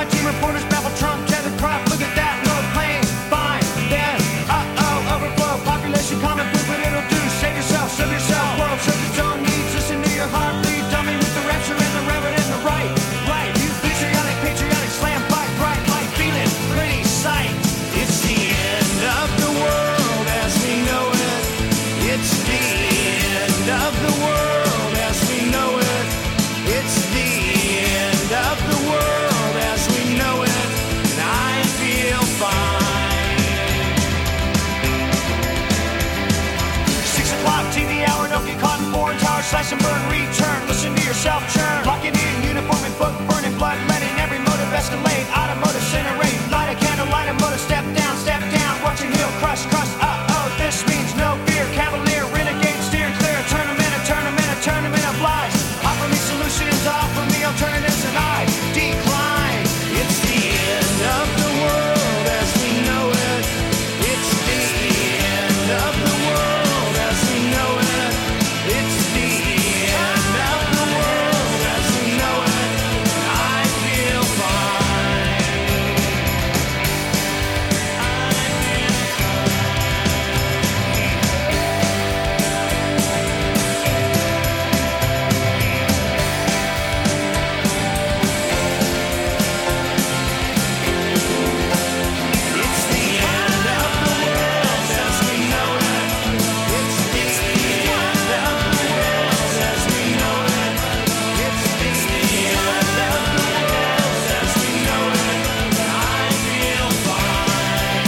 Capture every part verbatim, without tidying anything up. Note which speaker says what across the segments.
Speaker 1: fine. Team reporters babble Trump, tether crop. Look at that low plane. Fine, then, uh-oh, overflow. Population common food, but it'll do. Save yourself, serve yourself. World serves its own needs. Listen to your heartbeat. Dummy with the rapture and the reverend and the right. Right, you patriotic, patriotic, slam fight, bright light, feeling pretty sight. It's the end of the world as we know it. It's the end of the world as we know it. It's the end of the world as we know it. And I feel fine. Six o'clock T V hour, don't get caught in foreign tower. Slash and burn, return, listen to yourself churn. Locking in, uniform and book, burning blood, letting every motive escalate. Automotive incinerate, light a candle, light a motor, step down, step down. Watching heel crush, crush, uh-oh, this means no fear. Cavalier, renegade, steer clear. A tournament, a tournament, a tournament of lies. Offer me solutions, offer me alternatives, and I decline. It's the end of the world as we know it. It's the end of the world as we know it. It's the end of the world as we know it. And I feel fine. I feel It's the end of the world as we know it. It's the end of the world as we know it. It's the end of the world as we know it. I feel fine.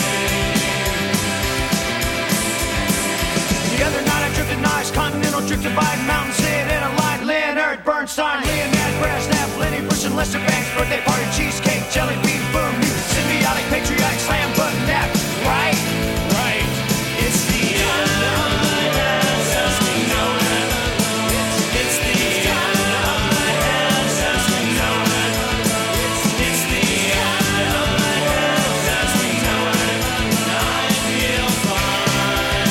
Speaker 1: The other night I drifted nice, continental drift divide, mountain sit in a line. Leonard Bernstein, Leonard Brezhnev, Lenny Bruce and Lester Banks, birthday party, cheesecake, jelly bean, boom, you symbiotic, patriotic, slam button, that right, right. It's the end of the world as we know it. It's, it's the end of the world as we know it. It's, it's the end of the world as we know it. And I feel fine.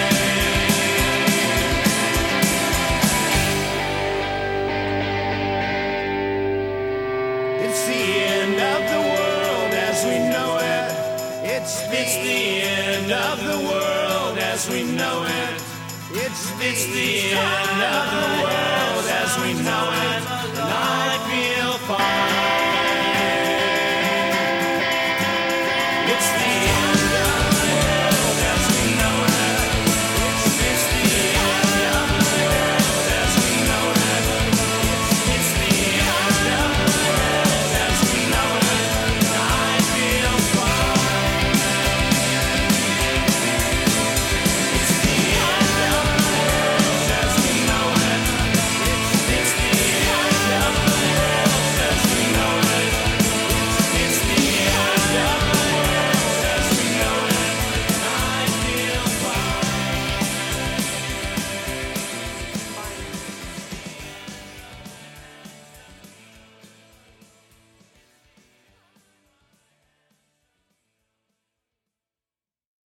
Speaker 1: It's the end of the world as we know it. It's, it's the end of the world as we know it. It's, it's the end of the world as we know it. And I feel fine.